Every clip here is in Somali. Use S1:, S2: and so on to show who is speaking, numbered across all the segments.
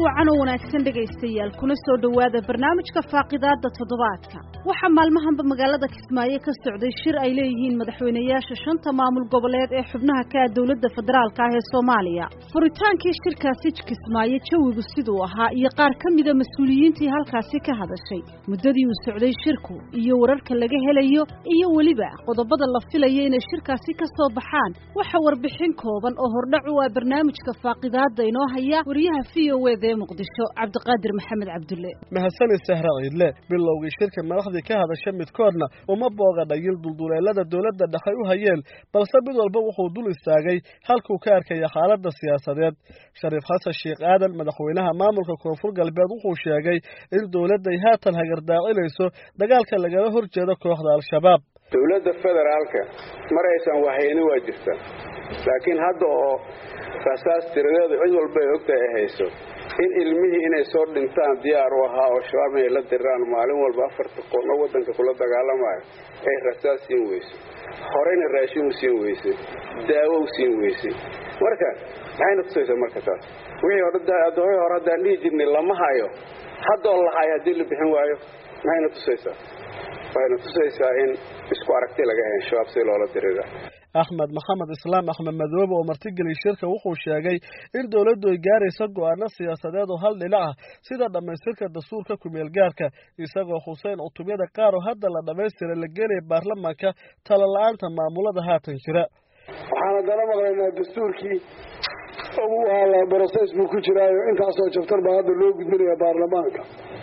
S1: wacan oo wanaagsan dhegaystayaal kuna soo dhawaada barnaamijka faaqidaada toddobaadka waxa maalmahanba magaalada Kismaayo ka socday shir ay leeyihiin madaxweynayaasha shanta maamul goboleed ee xubnaha ka dawladda federaalka ah ee Soomaaliya furitaankii shirkaasi Kismaayo jawigu sidoo ahaa iyo qaar kamida mas'uuliyiintii halkaasi ka hadashay muddadii uu socday shirku iyo wararka laga helayo iyo waliba qodobada la filayay in shirkaasi ka soo baxaan waxa warbixin kooban oo hordhac u ah barnaamijka faaqidaada inoo haya wariyaha VOA Muqdisho Cabdiqaadir Maxamed Cabdulle
S2: mahadsan Sahra Ciidle bilowgii shirka madaxdii ka hadashay midkoodna uma booqadayil dulduleelada dawladda dhexe u hayeen balse mid walba wuxuu dul istaagay halkuu ka arkay xaaladda siyaasadeed Shariif Xasan Sheekh Aadan madaxweynaha maamulka Koonfur Galbeed wuxuu sheegay in dawladda ay haatan hagardaacinayso dagaalka lagala horjeedo kooxda Al-Shabaab
S3: dawladda federaalka maraysan wahayni waa jirta laakiin hadda oo fasaas tiradeedu cid walba ay ogtahay hayso in ilmihii inay soo dhintaan diyaar u ahaa oo shabaab ay la diraan maalin walba 4 qof oo wadanka kula dagaalamayo ay rasaas siin weyso horeyna raashin siin weyso daawo siin weyso marka ayna tusayso marka taas wixii hore hadda dhiijinay lama hayo hadda la hayo hadii la bixin waayo ayna tusaysaa in isku aragti laga helo shabaab si loola diriyo
S2: Ahmed Maxamed Islaam Ahmed Madoobe oo martigeliyay shirka wuxuu sheegay in dawladdu ay gaarayso go'aano siyaasadeed oo hal dhinac ah sida dhamaystirka dastuurka ku meel gaarka isagoo Xuseen Cutubiyada qaar oo hadda la dhamaystiray la gelay baarlamaanka talo la'aanta maamulada haatan jira
S4: waxaan dana maqlaynaa dastuurkii ugu wala process ku jiraayo intaas oo chapter baa hadda loo gudbinayaa baarlamaanka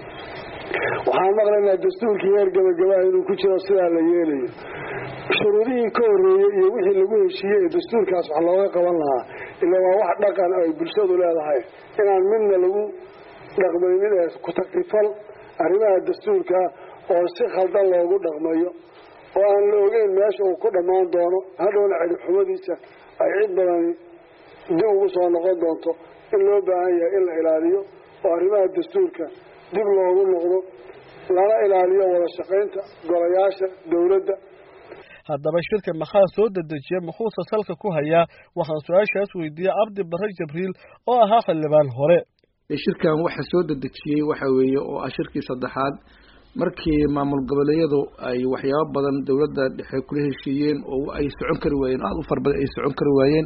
S4: waxaan maqlaynaa dastuurkii heer gabagabaa inuu ku jiro sida la yeelayo shuruudihii ka horeeyay iyo wixii lagu heshiiyay dastuurkaas wax looga qaban lahaa ilaa waa wax dhaqan ay bulshadu leedahay inaan midna lagu dhaqmaynin ee ku takrifal arrimaha dastuurka oo si khaldan loogu dhaqmayo oo aan la ogeyn meesha uu ku dhamaan doono hadhowna cilmi xumadiisa ay cid badan dib ugu soo noqon doonto in loo baahan yahay in la ilaaliyo oo arrimaha dastuurka dib loogu noqdo lana ilaaliyo wada shaqaynta golayaasha dawladda
S2: haddaba shirka maxaa soo dadajiyay muxuusa salka ku hayaa waxaan su'aashaas weydiiyay Cabdi Barre Jibriil oo ahaa xildhibaan hore
S5: shirkan waxa soo dadajiyay waxa weeye oo shirkii saddexaad markii maamul goboleedyadu ay waxyaabo badan dawladda dhexe kula heshiiyeen oo ay socon kari waayeen aad u farbadan ay socon kari waayeen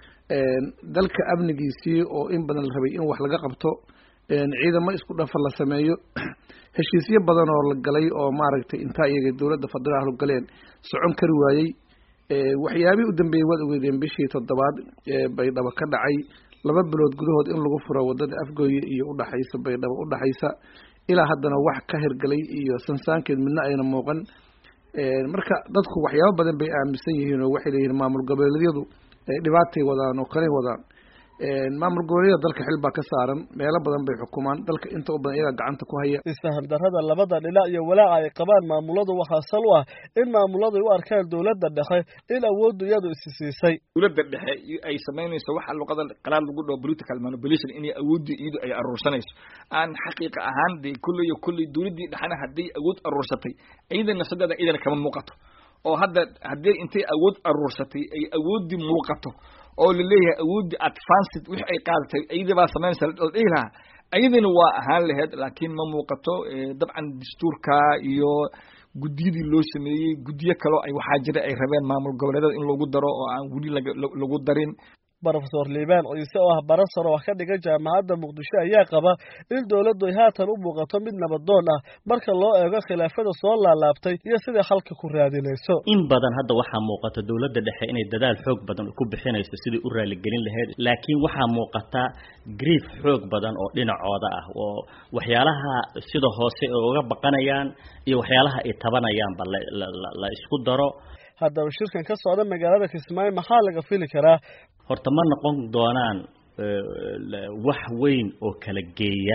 S5: dalka amnigiisii oo in badan la rabay in wax laga qabto ciidamo isku dhafan la sameeyo heshiisyo badan oo la galay oo maaragtay inta iyaga dawladda federaalku galeen socon kari waayay waxyaabihii u dambeeyay wad ogeedeen bishii 7aad Baydhabo ka dhacay 2 bilood gudahood in lagu furo wadada Afgooye iyo u dhaxaysa Baydhabo u dhaxaysa ilaa haddana wax ka hirgalay iyo sansaankeed midna ayna muuqan marka dadku waxyaabo badan bay aaminsan yihiin oo waxay leeyihiin maamul goboleedyadu dhibaatay wadaan oo kale wadaan maamul goboleedyada dalka xil baa ka saaran meelo badan bay xukumaan dalka inta u badan iyaga gacanta ku haya
S2: isfahan darrada labada dhinac iyo walaaca ay qabaan maamuladu waxaa sal u ah in maamuladu u arkaan dawladda dhexe in awooddu iyadu isisiisay
S6: dawladda dhexe ay sameynayso waxa luqada qalaad lagu dhaw political manipulation in awooddu iyadu ay aruursanayso aan xaqiiqa ahaan kulli dawladdii dhexana hadii awood aruursatay ciidana sadada ciidana kama muuqato oo hadii intay awood aruursatay ay awooddi muuqato oo leeyahay awooddi advanced wix ay qaadatay ayda baa sameynaysa ilaa ayadina waa ahaan lahayd laakiin ma muuqato dabcan dastuurka iyo gudiyadii loo sameeyay gudiyo kale ay waxa jira ay rabeen maamul goboleedyada in lagu daro oo aan wali lagu darin Professor Liban Ciise oo ah barasar oo ka dhigay jaamacadda Muqdisho ayaa qaba in dawladdu ay haatan u muuqato mid nabadoon ah marka loo eego khilaafada soo laalaabtay iyo sida xalka ku raadinayso
S7: in badan hadda waxa muuqata dawladda dhexe inay dadaal xoog badan ku bixinayso sidii u raali gelin lahayd laakiin waxa muuqata grief xoog badan oo dhinacooda ah oo waxyaalaha sida hoose uga baqanayaan iyo waxyaalaha ay tabanayaan la isku daro
S2: haddaba shirkan ka socda magaalada Kismaayo maxaa laga fili karaa
S7: horta ma noqon doonaan wax weyn oo kala geeya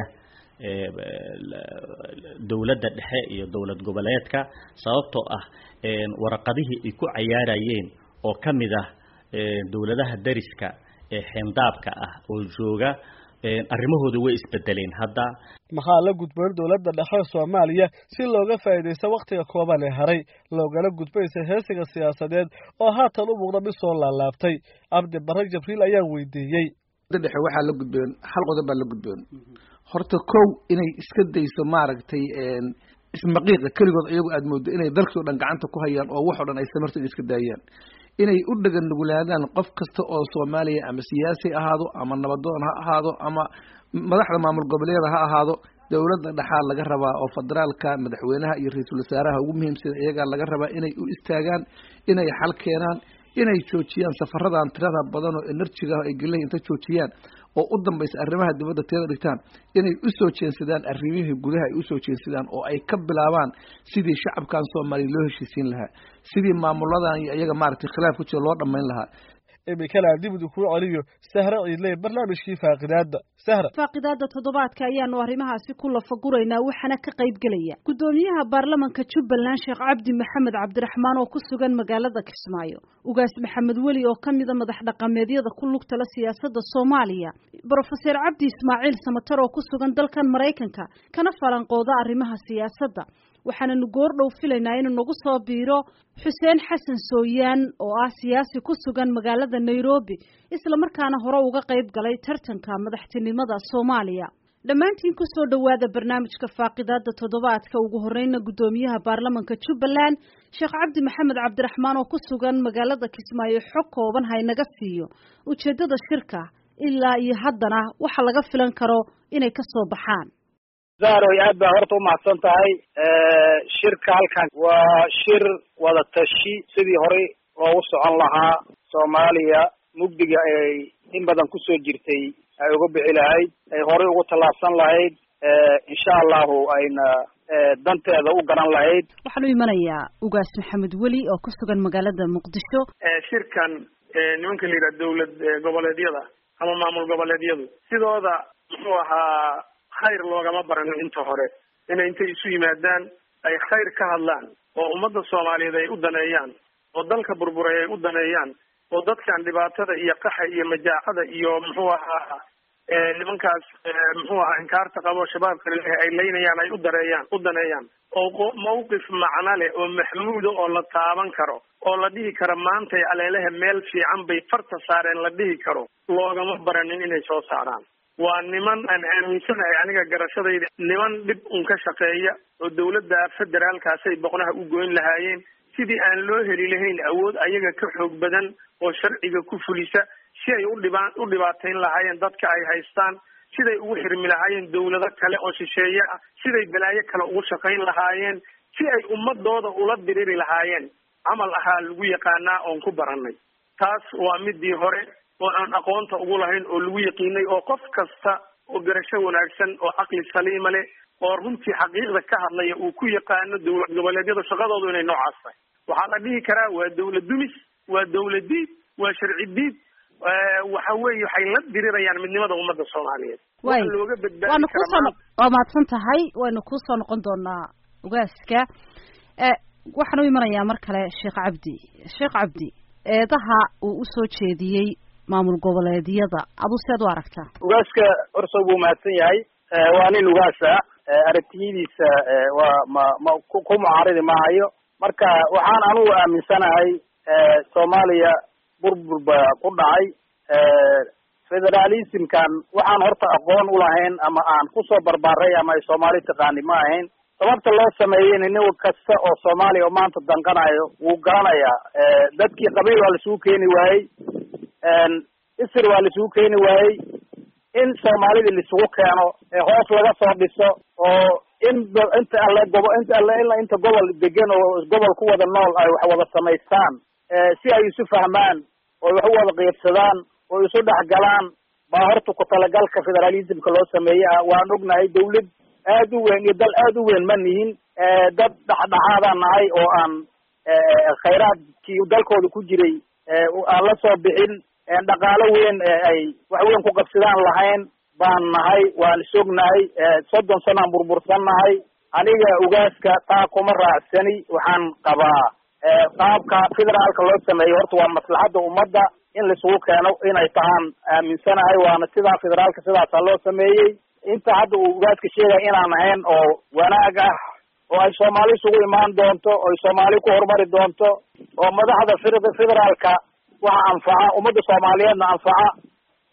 S7: dawladda dhexe iyo dawlad goboleedka sababtoo ah warqadihii ay ku ciyaarayeen oo kamid ah dawladaha dariska ee xeemdaabka ah oo jooga arrimahooda way isbedeleen hadda
S2: maxaa la gudboon dawladda dhexe Soomaaliya si looga faa'iideysto waqtiga kooban ee haray loogala gudbaysa heesiga siyaasadeed oo haatan u muuqda mid soo laalaabtay Cabdi Barre Jibriil ayaa weydiiyay
S5: dhexe waxaa la gudboon hal qodob baa la gudboon horta kow inay iska dayso maaragtay ismaqiiqa keligood iyagu aad moodo inay dalkii oo dhan gacanta ku hayaan oo wax oo dhan ay samartooda iska daayaan inay u dhagan nugulaadaan qof kasta oo Soomaaliya ama siyaasi ahaado ama nabadoon ha ahaado ama madaxda maamul goboleedyada ha ahaado dawladda dhaxal laga rabaa oo federaalka madaxweynaha iyo ra'iisul wasaaraha ugu muhiimsan iyaga laga rabaa inay u istaagaan inay xal keenaan inay joojiyaan safaradan tirada badan oo enerjiga ay galay inta joojiyaan oo u dambaysa arrimaha dibadda teeda dhigtaan inay u soo jeensadaan arrimihii gudaha ay u soo jeensadaan oo ay ka bilaabaan sidii shacabkan Soomaaliya loo heshiisiin lahaa sidii maamuladan iyo iyaga maaragtay khilaaf ku jira loo dhameyn lahaa
S2: imikana dibadu ku celiyo Sahra Ciidley barnaamijkii faaqidaada Sahra
S1: faaqidaada toddobaadka ayaanu arrimahaasi ku lafaguraynaa waxana ka qayb galaya gudoomiyaha baarlamaanka Jubbaland Sheekh Cabdi Maxamed Cabdiraxmaan oo ku sugan magaalada Kismaayo ugaas Maxamed Weli oo kamid ah madax dhaqameedyada ku lugta la siyaasadda Soomaaliya Professor Cabdi Ismaaciil Samatar oo ku sugan dalkan Mareykanka kana falanqooda arrimaha siyaasadda waxaana goor dhow filaynaa inuu nagu soo biiro Xuseen Xasan Sooyaan oo ah siyaasi ku sugan magaalada Nairobi isla markaana hore uga qayb galay tartanka madaxtinimada Soomaaliya dhamaantiin ku soo dhawaada barnaamijka faaqidaada toddobaadka ugu horeyna gudoomiyaha baarlamaanka Jubbaland Sheekh Cabdi Maxamed Cabdiraxmaan oo ku sugan magaalada Kismaayo xog kooban haynaga siiyo ujeedada shirka ilaa iyo haddana waxa laga filan karo inay ka soo baxaan
S8: Zahra aad baa horta u mahadsan tahay shirka halkan waa shir wada tashi sidii hore loogu socon lahaa Soomaaliya mugdiga ay in badan ku soo jirtay ay uga bixi lahayd ay hore ugu talaabsan lahayd insha Allah ayna danteeda u garan lahayd
S1: waxaan u imanayaa ugaas Maxamed Weli oo ku sugan magaalada Muqdisho
S9: shirkan nimanka la yiraahdo dawlad goboleedyada ama maamul goboleedyadu sidooda muxuu ahaa khayr loogama baran inta hore inay intay isu yimaadaan ay khayr ka hadlaan oo ummadda Soomaaliyeed ay u daneeyaan oo dalka burburay ay u daneeyaan oo dadkan dhibaatada iyo qaxa iyo majaacada iyo muxuu ahaa nimankaas muxuu ahaa inkaarta qabo shabaabka ay leeynayaan ay u daneeyaan oo mowqif macna leh oo maxmuud oo la taaban karo oo la dhihi karo maanta aleelaha meel fiican bay farta saareen la dhihi karo loogama baranin inay soo saaraan waa niman aan aaminsanahay aniga garashadayda niman dhib ka shaqeeya oo dawladda federaalkaas ay boqnaha u goyn lahaayeen sidii aan loo heli lahayn awood ayaga ka xoog badan oo sharciga ku fulisa si ay u dhibaateyn lahaayeen dadka ay haystaan siday ugu xirmi lahaayeen dawlado kale oo shisheeye ah siday balaayo kale ugu shaqayn lahaayeen si ay ummadooda ula diriri lahaayeen camal ahaa lagu yaqaanaa oon ku baranay taas waa midii hore oo aan aqoonta ugu lahayn oo lagu yaqiinay oo qof kasta oo garasho wanaagsan oo caqli saliima leh oo runtii xaqiiqda ka hadlaya uu ku yaqaano dawlad goboleedyada shaqadoodu inay noocaas tahay waxaa la dhihi karaa waa dawlad dumis waa dawlad diid waa sharci diid waxa weeye waxay la dirirayaan midnimada ummadda Soomaaliyeed waxa looga badbaadi karaa
S1: waa mahadsan tahay waynu ku soo noqon doonaa ugaaska waxaan u imanayaa mar kale Sheekh Cabdi eedaha uu u soo jeediyey maamul goboleedyada adu seed u aragtaa
S8: ugaaska horso buu mahadsan yahay waa nin ugaasa aragtidiisa waa ma ku mucaaridi maayo marka waxaan anigu aaminsanahay Soomaaliya burbur ku dhacay federalismkan waxaan horta aqoon u lahayn ama aan ku soo barbaaray ama ay Soomaali taqaani ma ahayn sababta loo sameeyay nin kasta oo Soomaaliya oo maanta danqanayo wuu garanayaa dadkii qabiil waa la isugu keeni waayey isir waa la isugu keeni waayey in Soomaalida la isugu keeno hoos laga soo dhiso oo inta gobol degan oo gobol ku wada nool ay wax wada samaystaan si ay isu fahmaan oo wax wada qeybsadaan oo isu dhexgalaan baa horta ku talagalka federalismka loo sameeyay waan ognahay dawlad aad u weyn iyo dal aad u weyn ma nihin dad dhaxdhaxaadaan nahay oo aan khayraadkii dalkooda ku jiray aan la soo bixin dhaqaalo weyn ay wax weyn ku qabsadaan lahayn baan nahay waan isognahay 30 sano aan burbursannahay aniga ugaaska taa kuma raacsani waxaan qabaa qaabka federaalka loo sameeyo horta waa maslaxadda ummadda in la isugu keeno inay tahaan aaminsanahay waana sidaa federaalka sidaasaa loo sameeyey inta hadda uu ugaaska sheegay inaan ahayn oo wanaag ah oo ay Soomaali isugu imaan doonto oo ay Soomaali ku horumari doonto oo madaxda federaalka waxa anfaca ummadda Soomaaliyeedna anfaca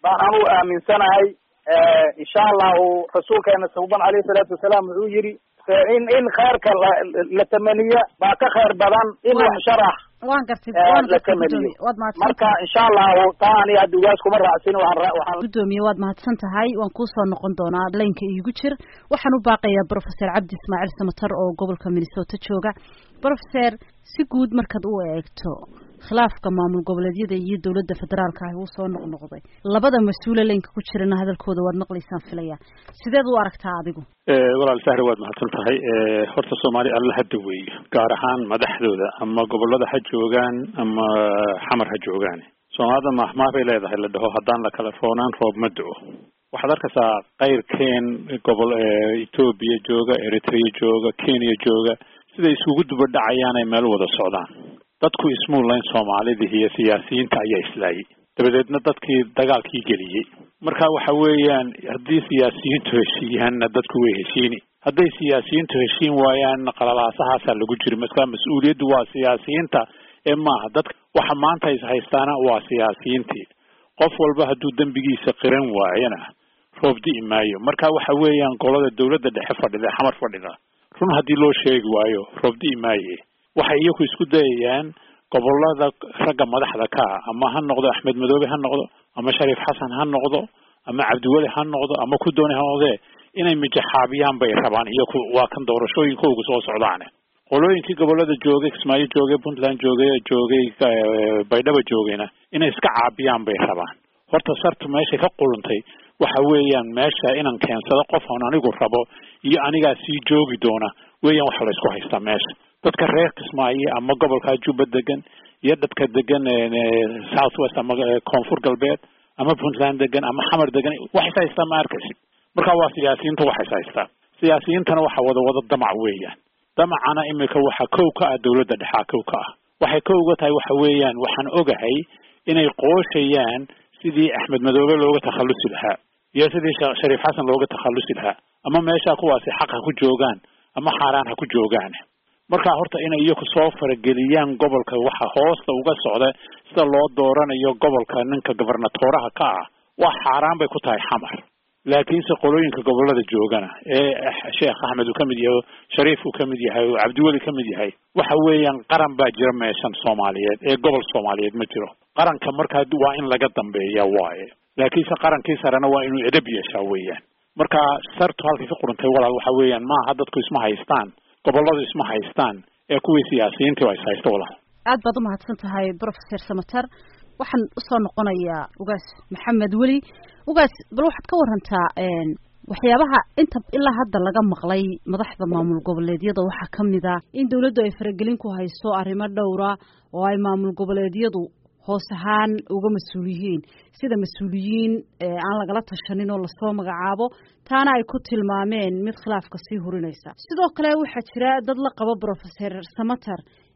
S8: baan anu aaminsanahay insha allahu rasuulkeena suuban alayhi salaatu wasalaam wuxuu yidhi in khayrka la tamaniyo baa ka khayr badan in musharax
S1: waan gartay
S8: la tamaniyo marka insha allahu taani hadda ugaas kuma raacsin waxaan
S1: gudoomiye waad mahadsan tahay waan kuu soo noqon doonaa laynka iigu jir waxaan u baaqayaa professor cabdi ismaaciil samatar oo gobolka Minnesota jooga professor si guud markaad u eegto khilaafka maamul goboleedyada iyo dawladda federaalka ah uu soo noqnoqday labada mas'uule laynka ku jirana hadalkooda waad maqlaysaan filaya sideed u aragtaa adigu
S10: walaal sahri waad mahadsan tahay horta Soomaali alla hadda weeyo gaar ahaan madaxdooda ama gobolada ha joogaan ama xamar ha joogaan Soomaalida mahmaabay leedahay la dhaho hadaan la kala foonaan roob ma da'o waxaad arkaysaa qayrkeen gobol Ethiopia jooga Eritrea jooga Kenya jooga sida isugu duba dhacayaan ay meel wada socdaan dadku ismuulayn Soomaalida iyo siyaasiyiinta ayaa islaayay dabadeedna dadkii dagaalkii geliyay marka waxa weeyaan haddii siyaasiyiintu heshiiyaanna dadku way heshiini hadday siyaasiyiintu heshiin waayaan qalalaasahaasa lagu jiri marka mas'uuliyaddu waa siyaasiyiinta ee maaha dadka waxa maanta ay haystaana waa siyaasiyiintii qof walba hadduu dambigiisa qiran waayana roob di'i maayo marka waxa weeyaan golada dawladda dhexe fadhida xamar fadhida run haddii loo sheegi waayo roob di'i maayo waxay iyagu isku dayayaan gobolada ragga madaxda ka ama ha noqdo Axmed Madoobe ha noqdo ama Shariif Xasan ha noqdo ama Cabdiwali ha noqdo ama ku doonay ha noqdo inay mijaxaabiyaan bay rabaan iyagu waa kan doorashooyinkooda soo socdaan qolooyinkii gobolada joogay Kismaayo joogay Puntland joogay Baydhabo joogayna inay iska caabiyaan bay rabaan horta sartu meesha ka quluntay waxa weeyaan meesha inaan keensado qof aan anigu rabo iyo aniga sii joogi doona weeyaan waxa la isku haystaa meesha dadka reer Kismaayo ama gobolka Juba degan iyo dadka degan South West ama Koonfur Galbeed ama Puntland degan ama Xamar degan waxay haystaan ma arkaysid marka waa siyaasiyiintu waxay haystaan siyaasiyiintana waxa wada damac weeyaan damacana imika waxa kowka ah dawladda dhexe kowka ah waxay kowga tahay waxa weeyaan waxaan ogahay inay qooshayaan sidii Axmed Madoobe looga takhalusi lahaa iyo sidii Shariif Xasan looga takhalusi lahaa ama meesha kuwaasi xaq ha ku joogaan ama xaraan ha ku joogaan marka horta inay iyagu soo farageliyaan gobolka waxa hoosta uga socda sida loo dooranayo gobolka ninka gobernatooraha ka ah waa xaraan bay ku tahay xamar laakiin si qolooyinka gobolada joogana Sheekh Axmed uu kamid yahay Shariif uu kamid yahay Cabdiwali kamid yahay waxa weeyaan qaran baa jira meeshan Soomaaliyeed gobol Soomaaliyeed ma jiro qaranka marka waa in laga dambeeyaa waaye laakiin si qarankii sarana waa inuu edeb yeeshaa weeyaan marka sartu halkii ka qurantay walaal waxa weeyaan ma aha dadku isma haystaan goboladu isma haystaan kuwii siyaasiyiintu ay haysto walaal
S1: aad baad u mahadsan tahay professor Samatar waxaan u soo noqonayaa ugaas Maxamed Wali ugaas bal waxaad ka warantaa waxyaabaha inta ilaa hadda laga maqlay madaxda maamul goboleedyada waxa kamid ah in dawladdu ay faragelin ku hayso arrimo dhowra oo ay maamul goboleedyadu hoos ahaan uga mas'uuliyiin sida mas'uuliyiin aan lagala tashanin oo la soo magacaabo taana ay ku tilmaameen mid khilaafka sii hurinaysa sidoo kale waxa jira dad la qabo professor Samatar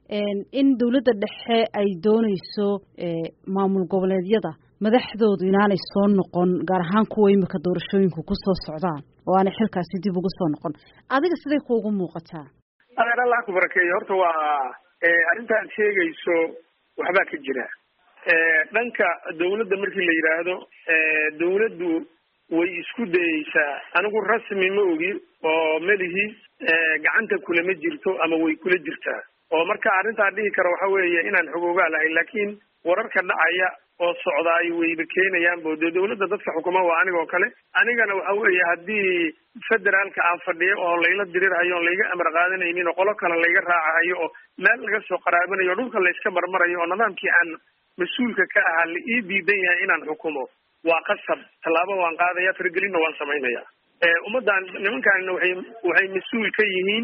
S1: in dawladda dhexe ay doonayso maamul goboleedyada madaxdoodu inaanay soo noqon gaar ahaan kuwa imika doorashooyinku ku soo socdaan oo aanay xilkaasi dib ugu soo noqon adiga siday kuugu muuqataa
S9: adeer Allah ku barakeeyo horta waa arrintaad sheegayso waxbaa ka jira dhanka dawladda markii la yiraahdo dawladdu way isku dayaysaa anigu rasmi ma ogi oo malihi gacanta kula ma jirto ama way kula jirtaa oo marka arrintaa dhihi karo waxa weeye inaan xogoogaa lahayn laakiin wararka dhacaya oo socdaay wayba keenayaan boode dawladda dadka xukuma waa anigoo kale anigana waxa weeye haddii federaalka aan fadhiyo oo layla dirirhayo on layga amar qaadanaynin oo qolo kale layga raacahayo oo meel laga soo qaraabanayo o dhulka layska marmarayo oo nidaamkii aan mas-uulka ka ahaa la ii diidan yahay inaan xukumo waa qasab tallaabo waan qaadaya faragelinna waan samaynaya ummaddan nimankaanina waxay mas-uul ka yihiin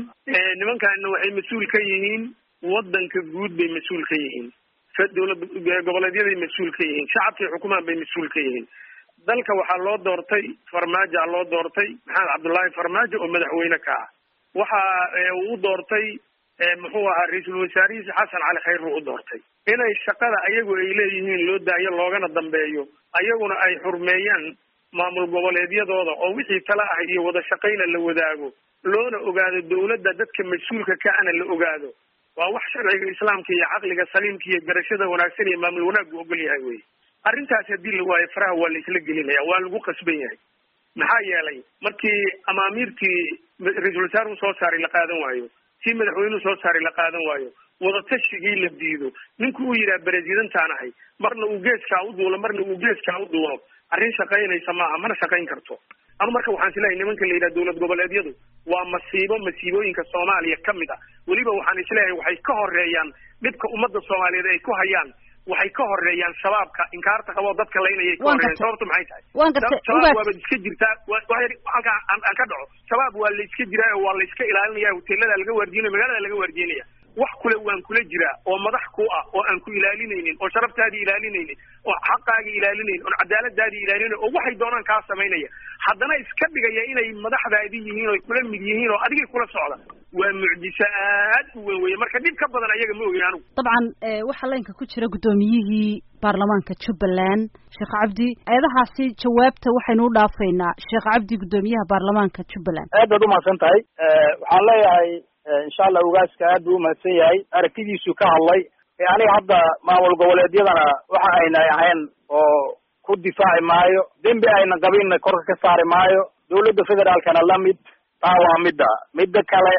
S9: waxay mas-uul ka yihiin waddanka guud bay mas-uul ka yihiin dawlad goboleedyaday mas-uul ka yihiin shacabkay xukumaan bay mas-uul ka yihiin dalka waxaa loo doortay farmaajo loo doortay maxamed cabdullaahi farmaajo oo madaxweyne ka ah waxa uu doortay muxuu ahaa ra-iisul wasaarihiisa xasan cali khayr uu doortay inay shaqada ayagu ay leeyihiin loo daayo loogana dambeeyo ayaguna ay xurmeeyaan maamul goboleedyadooda oo wixii tala ah iyo wada shaqayna la wadaago loona ogaado dawladda dadka mas-uulka ka ana la ogaado waa wax sharciga islaamka iyo caqliga saliimka iyo garashada wanaagsan iyo maamul wanaaggu ogol yahay wey arrintaas haddii la waayo faraha waa la isla gelinaya, waa lagu qasban yahay. maxaa yeelay markii amaamiirtii ra-iisul wasaaruhu soo saaray la qaadan waayo, tii madaxweynuhu soo saaray la qaadan waayo, wadatashigai la diido, ninku uu yidhaha berezidantaan ahay, marna uu geeskaa u duulo marna uu geeskaa u duulo, arrin shaqaynaysa maaha, mana shaqayn karto. anu marka waxaan isleeyahay nimanka la yidhaha dowlad goboleedyadu waa masiibooyinka Soomaaliya ka mid ah. weliba waxaan isleeyahay waxay ka horeeyaan dhibka ummadda Soomaaliyeed ay ku hayaan, waxay ka horeeyaan shabaabka inkaarta qabo dadka laynayay ka horeeyaan. sababtu maxay tahay? shabaab waa iska jirtaa, halka aan ka dhaco shabaab waa la iska jiraa oo waa la iska ilaalinaya, hoteelada laga waardiinayo, magaalada laga waardiinaya. wax kule waan kula jiraa oo madax ku ah oo aan ku ilaalinaynin, oo sharaftaadii ilaalinaynin, oo xaqaagii ilaalinaynin, oo cadaaladaadii ilaalinaynin, oo waxay doonaan kaa samaynaya, haddana iska dhigaya inay madaxdaadii yihiin oo kula mid yihiin oo adigay kula socda. waa mucjiso aad u weyn weeye. marka dhib ka badan ayaga ma ogin anigu.
S1: dabcan waxaa laynka ku jira guddoomiyihii baarlamaanka Jubbaland Sheekh Cabdi. eedahaasi jawaabta waxaynu u dhaafaynaa Sheekh Cabdi, guddoomiyaha baarlamaanka Jubbaland.
S8: aad baad umahadsan tahay. waxaan leeyahay insha Allah ugaaska aad buu umahadsan yahay, aragtidiisu ka hadlay. aniga hadda maamul goboleedyadana waxa ayna ahayn oo ku difaaci maayo, dembi ayna qabinna korka ka saari maayo, dowladda federaalkana la mid. taa waa midda kale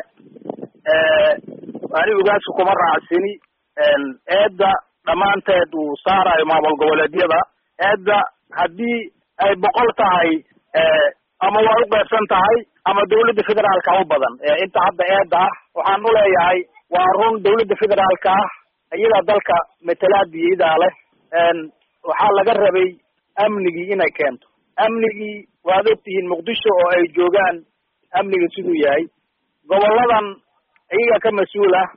S8: aniga ugaasku kuma raacsini eedda dhammaanteed uu saarayo maamul goboleedyada. eedda haddii ay 100 tahay ama waa u qaybsan tahay ama dowladda federaalka u badan. inta hadda eedda ah waxaan u leeyahay waa run, dowladda federaalka ah iyada dalka matalaadiida leh. waxaa laga rabay amnigii inay keento. amnigii waad ogtihiin Muqdisho oo ay joogaan amniga siduu yahay, goboladan iyaga ka mas-uul ah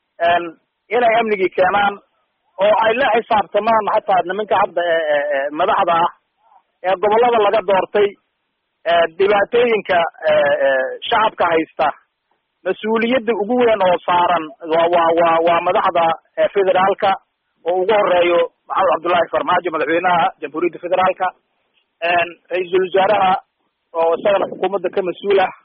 S8: inay amnigii keenaan oo ay la xisaabtamaan xataa nimanka hadda madaxda ah ee gobolada laga doortay. dhibaatooyinka shacabka haysta mas-uuliyadda ugu weyn oo saaran waa madaxda federaalka oo ugu horeeyo Maxamed Cabdullaahi Farmaajo, madaxweynaha jamhuuriyadda federaalka, ra-iisul wasaaraha oo isagana xukuumadda ka mas-uul ah.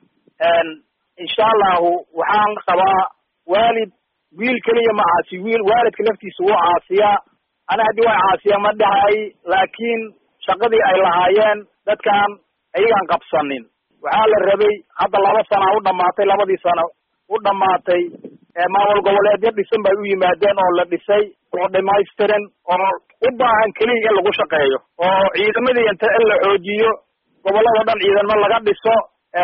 S8: insha allahu waxaan qabaa waalid wiil keliya ma caasi, waalidka laftiisa wuu caasiyaa. ana haddii waa caasiya ma dhahay, laakiin shaqadii ay lahaayeen dadkan ayagaan qabsanin. waxaa la rabay hadda 2 sana u dhamaatay, 2 sano u dhamaatay, maamul goboleedyo dhisan bay u yimaadeen oo la dhisay oo dhamaystiran oo u baahan keliya in lagu shaqeeyo, oo ciidamadii inta in la xoojiyo, gobolada dhan ciidamo laga dhiso,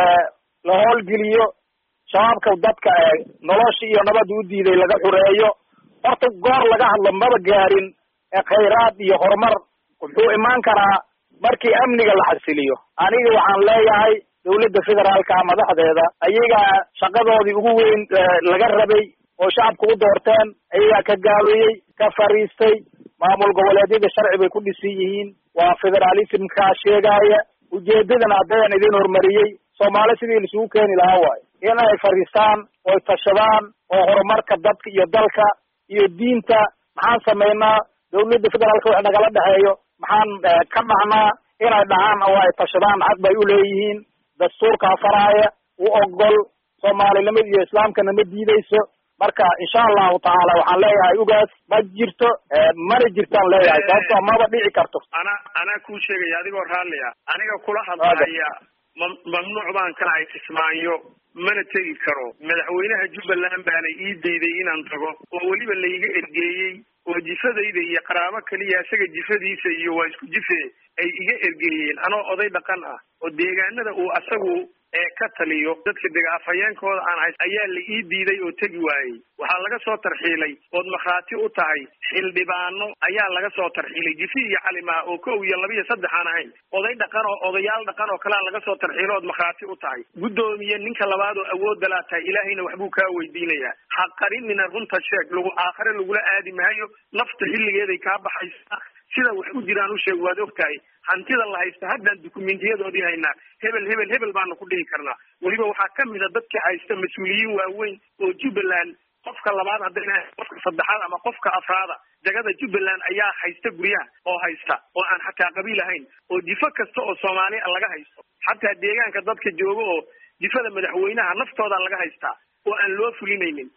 S8: la howlgeliyo, shabaabka dadka nolosha iyo nabadda u diiday laga xureeyo. horta goor laga hadlo maba gaarin khayraad iyo horumar wuxuu imaan karaa markii amniga la xasiliyo. aniga waxaan leeyahay dowladda federaalka madaxdeeda ayagaa shaqadoodii ugu weyn laga rabay oo shacabku u doorteen, ayagaa ka gaabeeyey, ka fariistay. maamul goboleedyada sharci bay ku dhisan yihiin, waa federalismka sheegaya. ujeedadana haddayaan idin horumariyey Soomaali sidii isugu keeni lahaa waayo in ay fariistaan oo tashadaan oo horumarka dadka iyo dalka iyo diinta maxaan sameynaa, dowladda federaalka wax nagala dhaxeeyo maxaan ka dhahnaa, inay dhahaan oo ay tashadaan xaq bay u leeyihiin. dastuurka faraaya u ogol, Soomaalinimada iyo Islaamkana ma diidayso. marka insha Allahu taala waxaan leeyahay ugaas ma jirto, mana jirtaan leeyahay, sababtoo maba dhici karto.
S9: ana ku sheegay adigoo raaliya, aniga kula hadlaya mamnuuc baan ka ahay Kismaayo, mana tegi karo. madaxweynaha Jubbaland baana ii diiday inaan tago, oo weliba la iga ergeeyey, oo jifadayda iyo qaraabo kaliya isaga jifadiisa iyo waa isku jife ay iga ergeeyeen. anoo oday dhaqan ah oo deegaanada uu asagu ka taliyo dadka afhayeenkooda aan hays ayaa la ii diiday oo tegi waayey. waxaa laga soo tarxiilay ood markhaati u tahay, xildhibaano ayaa laga soo tarxiilay, jifi iyo calima oo 1 iyo 2 iyo 3 aan ahayn, oday dhaqan oo odayaal dhaqan oo kalaa laga soo tarxiilo ood markhaati u tahay. guddoomiye ninka labaad oo awoodda la tahay, ilaahayna waxbuu kaa weydiinayaa. ha qarinina, runta sheeg, lagu aakhire lagula aadi maayo, nafta xilligeeday kaa baxaysaa. sida wax u jiraan u sheeg, waad ogtahay. hantida la haysta haddaan dukumiintiyadoodii haynaa, hebel baanu ku dhihi karnaa. weliba waxaa ka mid a dadka haysta mas-uuliyiin waaweyn oo Jubbaland, qofka labaad haddayna qofka saddexaad ama qofka afraada jagada Jubbaland ayaa haysta guryaha oo haysta, oo aan xataa qabiil ahayn, oo jifo kasta oo Soomaali laga haysto, xataa deegaanka dadka jooga oo jifada madaxweynaha naftooda laga haystaa oo aan loo fulinaynin.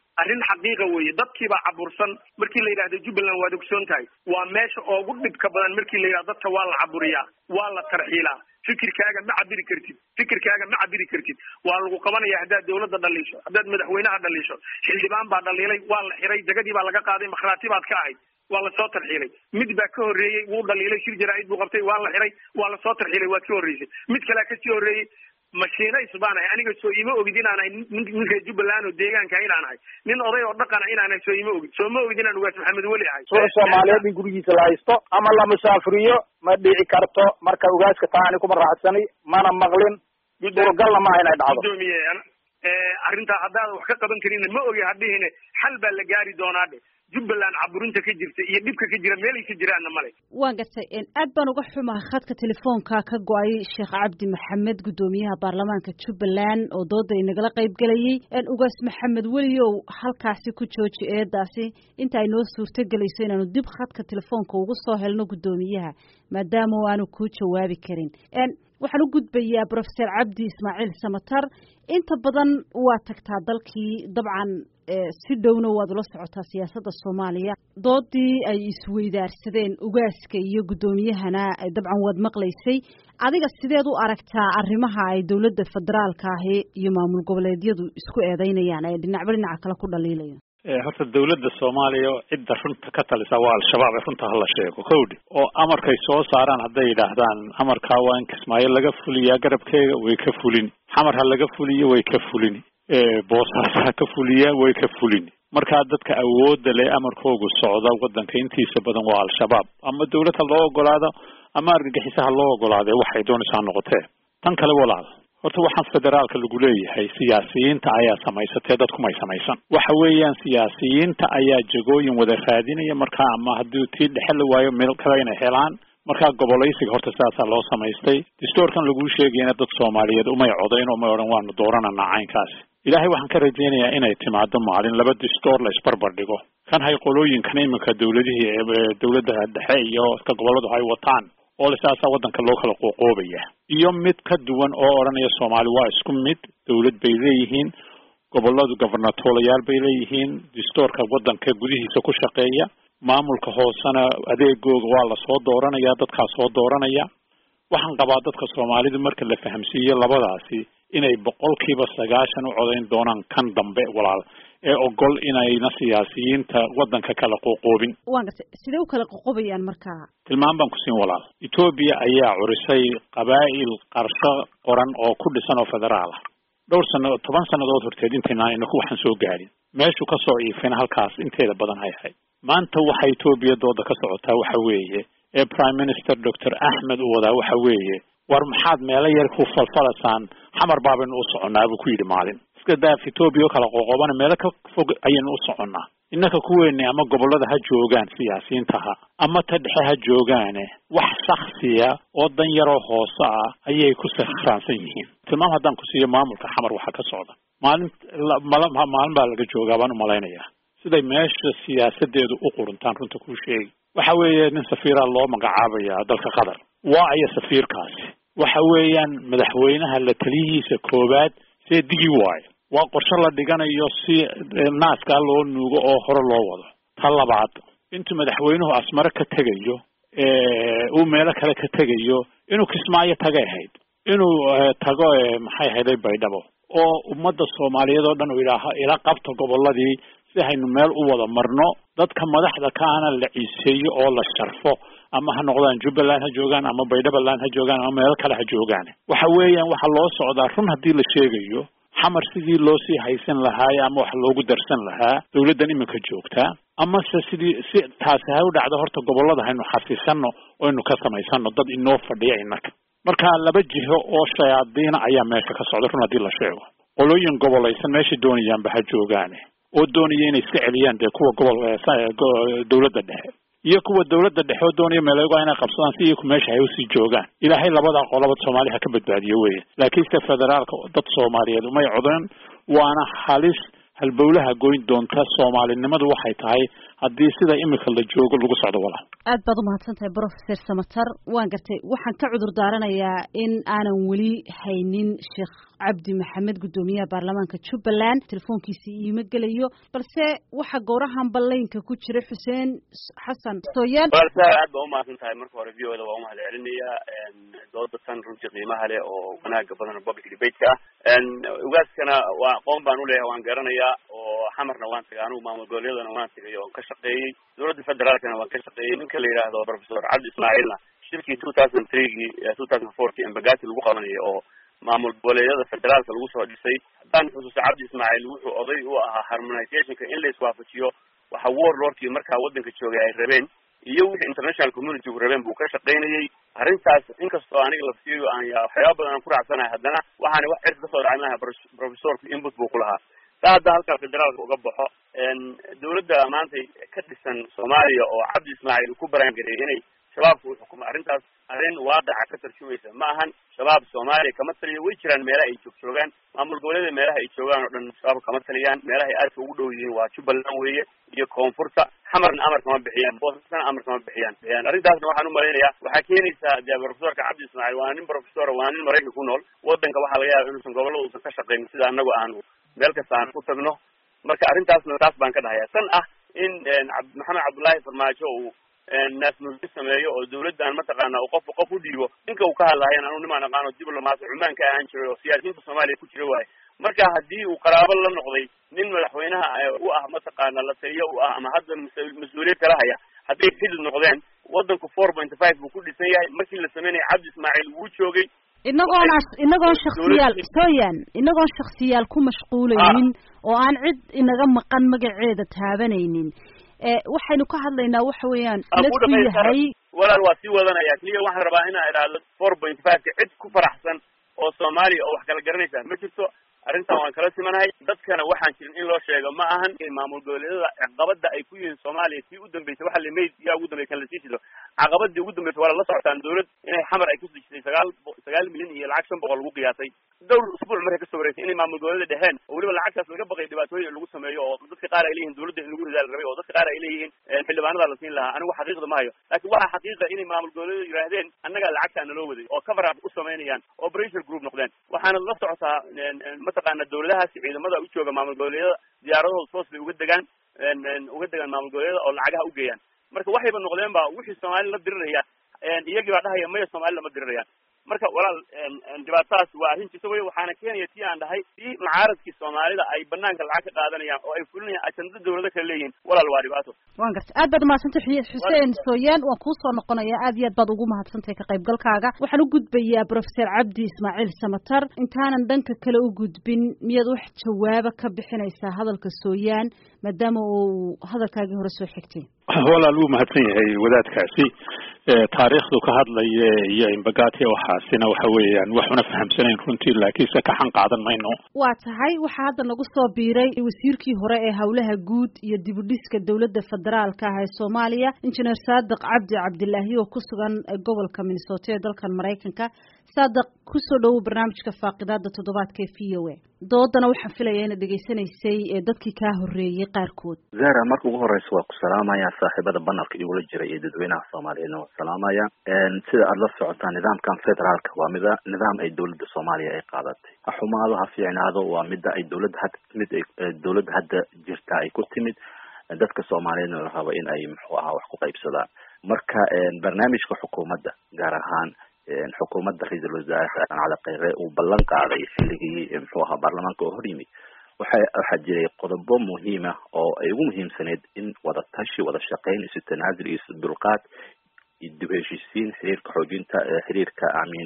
S9: arrin xaqiiqa weeye dadkiibaa cabursan markii la yidhahdo jubbaland waad ogsoon tahay waa meesha ugu dhibka badan markii la yidhahdo dadka waa la caburiyaa waa la tarxiilaa fikirkaaga ma cabiri kartid waa lagu qabanaya haddaad dawladda dhaliisho haddaad madaxweynaha dhaliisho xildhibaan baa dhaliilay waa la xiray jagadii baa laga qaaday makhraati baad ka ahayd waa lasoo tarxiilay mid baa ka horreeyey wuu dhaliilay shir jaraa'id buu qabtay waa la xiray waa lasoo tarxiilay waad ka horreysay mid kalea kasii horreeyey mashiinays baan ahay aniga soo ima ogid inaan ahay ninka jubbaland oo deegaanka inaan ahay nin oday oo dhaqana inaan ahay soo ma ogid inaan ugaas maxamed weli ahay
S8: Soomaaliyeed in gurigiisa la haysto ama la musaafiriyo ma dhici karto marka ugaaska taani kuma raaxsani mana maqlin suuragalna ma inay dhacdo
S9: arrintaa haddaad wax ka qaban karin ma ogi hadhihine xal baa la gaari doonaa dhe jubbaland caburinta ka jirta iyo dhibka ka jira meelay ka jiraanna male
S1: waan gartay aad baan uga xumahay khadka telefoonka ka go-ay sheekh cabdi maxamed guddoomiyaha baarlamaanka jubbaland oo dooda inagala qayb gelayay ugaas maxamed weliyow halkaasi ku jooji eedaasi inta ay noo suurto gelayso inaanu dib khadka telefoonka ugu soo helno guddoomiyaha maadaama aanu kuu jawaabi karin waxaan u gudbayaa professor cabdi ismaaciil samatar inta badan waa tagtaa dalkii dabcan si dhowna waad ula socotaa siyaasadda Soomaaliya doodii ay isweydaarsadeen ugaaska iyo guddoomiyahana dabcan waad maqlaysay adiga sideed u aragtaa arrimaha ay dawladda federaalka ah iyo maamul goboleedyadu isku eedeynayaan ee dhinaca kale ku dhaliilayo
S10: horta dawladda Soomaaliya cidda runta ka talisa waa al-shabaab runta hala sheego kowdi oo amarkay soo saaraan haday yiraahdaan amarka waa in Kismaayo laga fuliyaa garabkeega way ka fulin xamar ha laga fuliyo way ka fulin boosaasa ka fuliya way ka fulin marka dadka awoodda leh amarkoogu socda wadanka intiisa badan waa al-shabaab ama dawladda loo ogolaado ama argagixisaha loo ogolaado waxay doonaysaa noqotee tan kale walaal horta waxaan federaalka lagu leeyahay siyaasiyiinta ayaa samaysatay dadku may samaysan waxa weeyaan siyaasiyiinta ayaa jagooyin wada raadinaya marka ama haddii tii dhexe la waayo meel kale inay helaan marka gobolaysiga horta saasaa loo samaystay distoorkan lagu sheegayna dad Soomaaliyeed umay codayn oo may oran waanu dooranana caynkaas ilaahay waxaan ka rajaynayaa inay timaado maalin laba distoor la isbarbar dhigo kan hay qolooyinkan iminka dawladda dhexe iyo ka goboladu ay wataan oo lisaasa wadanka loo kala qoqoobaya iyo mid ka duwan oo oranaya Soomaali waa isku mid dawlad bay leeyihiin goboladu governatorial bay leeyihiin distoorka wadanka gudihiisa ku shaqeeya maamulka hoosana adeegooga waa la soo dooranaya dadka soo dooranaya waxaan qabaa dadka Soomaalidu marka la fahamsiiyo labadaasi inay 90% u codeyn doonaan kan dambe walaal ee ogol inayna siyaasiyiinta wadanka kala qoqoobin
S1: waan gartay sidee u kala qoqobayaan marka
S10: tilmaam baan ku siin walaal Ethiopia ayaa curisay qabaa'il qarsho qoran oo ku dhisan oo federaal ah dhowr sano 10 sanadood horteed intaynaan inagu waxaan soo gaarin meeshu ka soo iifin halkaas inteeda badan hay maanta waxa Ethiopia dooda ka socotaa waxa weeye ee Prime Minister Dr. Ahmed Wada waxa weeye war maxaad meel yar ku falfalasaan xamar baaban u soconaa buu ku yiri maalin iska daaf Ethiopia kala qoqoban meel ka fog ayaan u soconaa innaka kuweena ama gobolada ha joogaan siyaasiyiintaha ama tadxe ha joogaan wax shakhsiya oo dan yar oo hoos ah ayay ku saxraansan yihiin tilmaam hadan ku siiyo maamulka xamar waxa ka socda maalin baa laga joogaa baan u malaynayaa siday meesha siyaasadeedu u quruntaan runta ku sheegay waxa weeye nin safiira loo magacaabaya dalka Qatar waa ay safiirkaasi waxa weeyaan madaxweynaha la taliyihiisa koobaad see digi waay waa qorshe la dhiganayo si naaska loo nuugo oo hore loo wado talabaad inta madaxweynuhu asmara ka tagayo uu meel kale ka tagayo inuu Kismaayo tagaahayd inuu tago maxay hayday Baydhabo oo ummadda Soomaaliyeed oo dhan ila qabto goboladii si aynu meel u wada marno dadka madaxda kaana la ciiseeyo oo la sharfo ama ha noqdaan Jubbaland ha joogaan ama Baydhabo-land ha joogaan ama meel kale ha joogaan waxa weeyaan waxa loo socdaa run hadii la sheegayo xamar sidii loo sii haysan lahaa ama wax loogu darsan lahaa dawladdan iminka joogta ama sidii si taas ay u dhacdo horta gobolada aynu xasiisano oo aynu ka samaysano dad inoo fadhiya inaka marka laba jiho oo shayaadiina ayaa meesha ka socda run hadii la sheego qolooyin gobolaysan meesha doonayaan ba ha joogaan oo doonaya inay iska celiyaan kuwa dawladda dhexe iyo kuwa dawladda dhexe oo doonaya meelaha inay qabsadaan si ku meesha ay u sii joogaan ilaahay labada qolaba Soomaaliya ka badbaadiyo weeye laakiin federaalka dad Soomaaliyeed uma codan waana halis halbowlaha goyn doonta Soomaalinimadu waxay tahay haddii sida imika la joogo lagu socdo walaal.
S1: aad baad u mahadsantahay Professor Samatar. waan gartay waxaan ka cudur daaranayaa in aanan weli haynin Sheekh Cabdi Maxamed gudoomiyaha baarlamaanka Jubbaland telefoonkiisa iima gelayo balse waxa goorahan balleynka ku jira Xuseen Xasan Sooyaan.
S11: aad baa u mahadsantahay marka hore video-da waa u mahadcelinayaa dooda tan runtii qiimaha leh oo wanaaga badan public debate ah ugaaskana waa qoon baan u leeyahay waan garanayaa oo xamarna waan tagay anigu maamul goboleedana waan tagay oo ka shaqeeyay dowladda federaalkana waan ka shaqeeyay ninka la yiraahdo Professor Cabdi Ismaaciilna shirkii 2003 embagati lagu qabanayay oo maamul goboleedyada federaalka lagu soo dhisay haddaan xusuusta Cabdi Ismaaciil wuxuu oday u ahaa harmonizationka in la iswaafajiyo waxa warlordkii markaa waddanka joogay ay rabeen iyo wixii international community ku rabeen buu ka shaqeynayay arrintaas inkastoo aniga laftiiyo aan waxyaabo badan aan ku raacsanahay haddana waxaana wax cirka kasoo dhacay maaha professorku input buu ku lahaa saa hadda halka federaalka uga baxo dowladda maanta ka dhisan Soomaaliya oo Cabdi Ismaaciil ku baraangareeyay inay shabaabku u xukumo arrintaas arrin waadaca ka tarjumaysa ma ahan shabaab Soomaaliya kama taliyo way jiraan meelaha ay joogaan maamul goboleedyada meelaha ay joogaan oo dhan shabaab kama taliyaan meelaha ay aad ugu dhow yihiin waa Jubbaland weeye iyo koonfurta xamarna amar kama bixiyaan boosasna amar kama bixiyaan arrintaasna waxaan u malaynayaa waxaa keenaysaa Professorka Cabdi Ismaaciil waa nin professor waa nin Mareykanka ku nool waddanka waxaa laga yaabaa inuusan gobolada uusan ka shaqeyn sida anagu aan meel kasta aan ku tagno marka arrintaasna taas baan ka dhahayaa tan ah in Maxamed Cabdullaahi Farmaajo uu naasnuusi sameeyo oo dowladdan mataqaanaa uu qof u dhiibo ninka uu ka hadlaayeen anu nimaan aqaano diblomaasi Cumaan ka ahaan jiray oo siyaasiyiinta Soomaaliya ku jira waaye marka haddii uu qaraabo la noqday nin madaxweynaha u ah mataqaanaa la taliyo u ah ama hadda mas-uuliyad kala haya hadday xidid noqdeen waddanku 4.5 buu ku dhisan yahay markii la sameynayay Cabdi Ismaaciil wuu joogay
S1: inagoon shakhsiyaal ku mashquulaynin oo aan cid inaga maqan magaceeda taabanaynin waxaynu ka hadlaynaa waxa weeyaan la yahay
S11: walaal waa sii wadanaya kaliya waxaan rabaa inaan idhaahdo 4.5 cid ku faraxsan oo Soomaaliya oo wax kala garanaysa ma jirto arrintan waan kala simanahay dadkana waxaan jirin in loo sheego ma ahan maamul goboleedyada caqabada ay ku yihiin Soomaaliya tii u dambeysay waxa la meed yaa ugu dambeysay la sii jido caqabadii ugu dambeysay wala la socotaan dawlad inay xamar ay ku sijisay 9 milyan iyo lacag 500 lagu qiyaasay dawr usbuuc markay ka soo wareegtay in maamul goboleedyada dhexeen oo waliba lacagtaas laga baqay dhibaatooyin lagu sameeyo oo dadka qaar ay leeyihiin dawladda in lagu ridaal rabay oo dadka qaar ay leeyihiin xildhibaanada la siin lahaa anigu xaqiiqda ma hayo laakiin waxa xaqiiqda in maamul goboleedyada yiraahdeen annaga lacagtaana loo waday oo cover up u sameynayaan oo pressure group noqdeen waxaana la socotaa mataqaana dawladahaas ciidamada u jooga maamul goboleedyada diyaaradooda toos bay uga degaan maamul goboleedyada oo lacagaha u geeyaan marka waxayba noqdeen ba wixii Soomaali la diriraya iyagii baa dhahaya maya Soomaali lama dirirayaan marka walaal dhibaatadaas waa arrintiisa way waxaana keenaya tii aan dhahay tii mucaaradkii Soomaalida ay banaanka lacag ka qaadanayaan oo ay fulinayaan ajandada dawladda kale leeyihiin walaal waa dhibaato
S1: waan gartay aad baad mahadsantahay Xuseen Sooyaan waan ku soo noqonayaa aad iyo aad baad ugu mahadsantahay ka qaybgalkaaga waxaan u gudbayaa Professor Cabdi Ismaaciil Samatar intaanan dhanka kale u gudbin miyaad wax jawaabo ka bixinaysaa hadalka Sooyaan maadaama uu hadalkaagii hore soo xigtay
S10: walaal wuu mahadsan yahay wadaadkaasi taariikhdu ka hadlaya iyo embagati waxaasina waxa weeyaan waxuna fahamsanayn runtii laakiin se ka xan qaadan mayno
S1: waa tahay waxa hadda nagu soo biiray wasiirkii hore ee hawlaha guud iyo dib u dhiska dawladda federaalka ah ee Soomaaliya Engineer Saadiq Cabdi Cabdilaahi oo ku sugan gobolka Minnesota ee dalkan Mareykanka Saadiq ku soo dhaw barnaamijka faaqidaada toddobaadka VOA doodana waxaan filayaa inaad dhageysanaysay dadkii ka horeeyay qaarkood
S12: Zara marka ugu horeysa waa ku salaamaya saaxiibada banalka iyo wala jira iyo dadweynaha Soomaaliyeed oo salaamaya sida aad la socotaan nidaamkan federaalka waa nidaam ay dawladda Soomaaliya ay qaadatay xumaado ha fiicnaado waa mid ay dawladda hadda jirta ay ku timid dadka Soomaaliyeed oo raba in ay wax ku qaybsadaan marka barnaamijka xukuumadda gaar ahaan xukuumadda ra'iisul wasaare Xasan Cali Khayre uu ballan qaaday xilligii baarlamaanka oo hor yimid waxa jiray qodobo muhiim ah oo ay ugu muhiimsaneed in wada tashi wada shaqeyn isu tanaasul iyo dulqaad iyo dib u heshiisiin xiriirka xoojinta xiriirka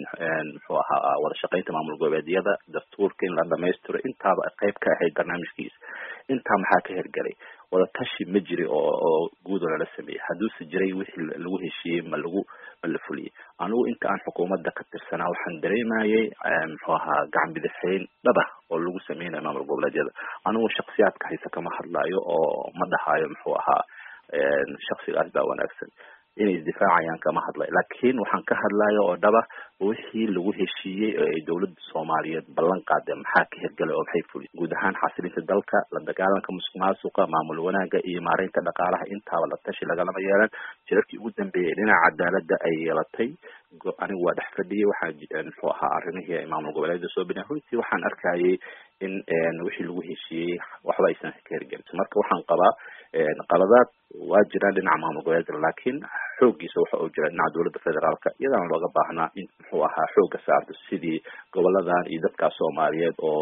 S12: wada shaqeynta maamul goboleedyada dastuurka in la dhameystiro intaaba qayb ka ahayd barnaamijkiisa intaa maxaa ka hirgalay wada tashi ma jiri oo guud oo la sameeyay haduuse jiray wixii lagu heshiiyey ma la fuliyay anigu inta aan xukuumadda ka tirsanaa waxaan dareemayay gacan bidixeyn dhaba oo lagu sameeyay maamul goboleedyada anigu shakhsiyaadka haysa kama hadlaayo oo ma dhahayo shakhsigaas baa wanaagsan inay isdifaacayaan kama hadlay laakiin waxaan ka hadlayo oo dhaba wixii lagu heshiiyey oo ay dowladda Soomaaliyeed ballan qaaday maxaa ka hirgalay oo maxay fuliyay guud ahaan xasilinta dalka la dagaalanka musuqmaasuqa maamul wanaaga iyo maareynta dhaqaalaha intaaba la tashi lagalama yeelan shirarkii ugu dambeeyay dhinaca cadaaladda ay yeelatay anigu waa dhex fadhiyay waxaan muxuu ahaa arrimihii ay maamul goboleedyada soo bixiyeen runtii waxaan arkayay in wixii lagu heshiiyey waxba aysan ka hirgelin marka waxaan qabaa qaladaad waa jiraan dhinaca maamul goboleedyada laakiin xooggiisa waxa uu jira dhinaca dowladda federaalka iyadana looga baahnaa in muxuu ahaa xoogga saarto sidii goboladan iyo dadkaas Soomaaliyeed oo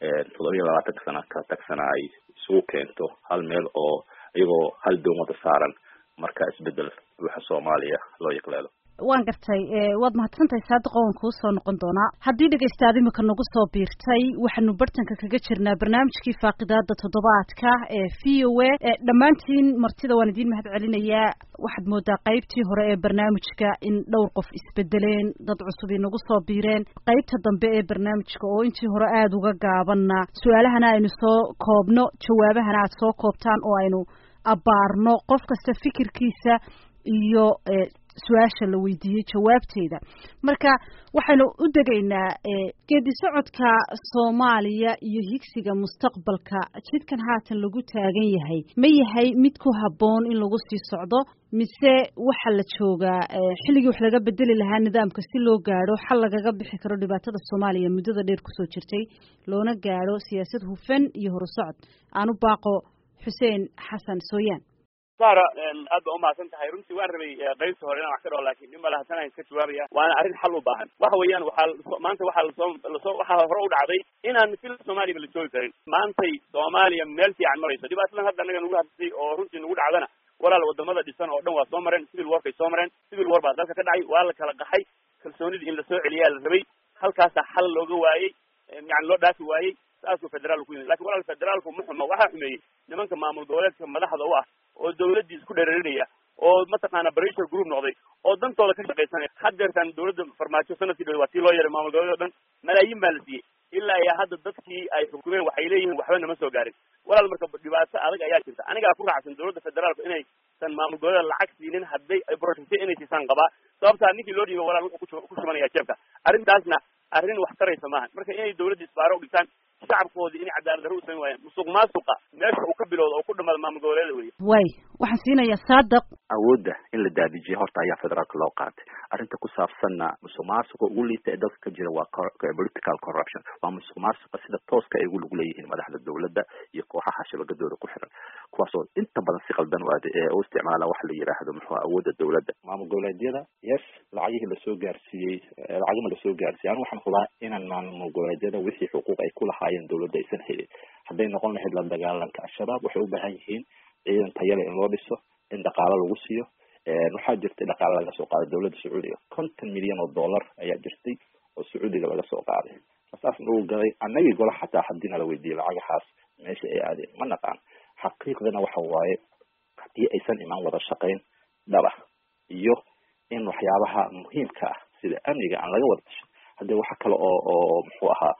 S12: 27 sano ka tagsana ay isugu keento hal meel oo iyagoo hal dowlad saaran marka isbedel waxa Soomaaliya loo yaqaano
S1: waan gartay waad mahadsantahay Saadiq oo ku soo noqon doona haddii dhageystayaal imika nagu soo biirtay waxaanu bartanka kaga jirnaa barnaamijkii faaqidaada toddobaadka ee VOA dhamaantiin martida waan idin mahad celinayaa waxaad moodaa qaybtii hore ee barnaamijka in dhowr qof isbedeleen dad cusub inagu soo biireen qaybta dambe ee barnaamijka oo intii hore aad uga gaabanna su'aalahana aynu soo koobno jawaabahana aad soo koobtaan oo aynu abaarno qof kasta fikirkiisa iyo su-aasha la weydiiyey jawaabteeda marka waxaynu u degaynaa geedi socodka Soomaaliya iyo higsiga mustaqbalka jidkan haatan lagu taagan yahay ma yahay mid ku habboon in lagu sii socdo mise waxa la joogaa xilligii wax laga bedeli lahaa nidaamka si loo gaadho xal lagaga bixi karo dhibaatada Soomaaliya muddada dheer kusoo jirtay loona gaadho siyaasad hufan iyo horusocod aanu baaqo Xuseen Xasan Sooyaan
S11: sara aad baa umahadsan tahay runtii waan rabay qaybta hore inaan wax ka dhaho laakiin in malahasan iska jawaabaya waana arrin xal u baahan waxa weeyaan maanta waxaa hore u dhacday inaan fil Soomaaliya la joogi karin maantay Soomaaliya meel fiican marayso dhibaatadan hadda anaga nagu hadlay oo runtii nagu dhacdana walaal wadamada dhisan oo dhan waa soo mareen civil war bay soo mareen civil war baa dalka ka dhacay waa la kala qaxay kalsoonidii in la soo celiyaa la rabay halkaas xal looga waayay yani loo dhaafi waayay saasoo federaalku ku yimid laakiin walaal federaalku muxuma waxa xumeeyay nimanka maamul goboleedka madaxda u ah oo dawladii isku dhereerinaya oo mataqaana pressure group noqday oo dantooda ka shaqeysanaya hadeertan dawladda farmaajo sanadkii dhow waa tii loo yeeray maamul goboleed oo dhan malaayiin baa la siiyey ilaa iyo hadda dadkii ay xukumeen waxay leeyihiin waxba nama soo gaarin walaal marka dhibaato adag ayaa jirta anigaa ku raacsan dawladda federaalka inaysan maamul goboleed lacag siinin hadday ay projectay inay siisaan qabaa sababtaa ninkii loo dhiibay walaal wuxuu ku shubanaya jeebka arrintaasna arrin wax taraysa maahan marka inay dawladda isbaaro u dhigtaan shacabkoodii inay cadaalad darro u samayn waayeen musuqmaasuqa meesha uu ka bilowdo oo ku dhamaada maamul goboleeda weeye
S1: way waxaan siinayaa Saadiq
S12: awoodda in la daadijiyo horta ayaa federaalka loo qaatay arrinta ku saabsanna musuqmaasuqa ugu liita ee dalka ka jira waa political corruption waa musuqmaasuqa sida tooska ay ugu lug leeyihiin madaxda dawladda iyo kooxaha shabakadooda ku xiran kuwaasoo inta badan si qaldan u isticmaala wax la yiraahdo muxuu awoodda dawladda maamul goboleedyada yes lacagihii lasoo gaarsiiyey lacagima lasoo gaarsiiyey anigu waxaan hubaa inaan maamul goboleedyada wixii xuquuq ay ku lahaayeen dawladda aysan helin hadday noqon lahayd la dagaalanka al-shabaab waxay u baahan yihiin ciidan tayale in loo dhiso in dhaqaalo lagu siiyo waxaa jirtay dhaqaale laga soo qaaday dawladda Sacuudiga 50 milyan oo dollar ayaa jirtay oo Sacuudiga laga soo qaaday taas uu galay anagii golaha xataa hadii la weydiiyay lacagahaas meesha ay aadeen ma naqaan xaqiiqdana waxa waaye hadii aysan imaan wada shaqeyn dhaba iyo in waxyaabaha muhiimka ah sida amniga aan laga wada tashan hadii waxa kale oo muxuu ahaa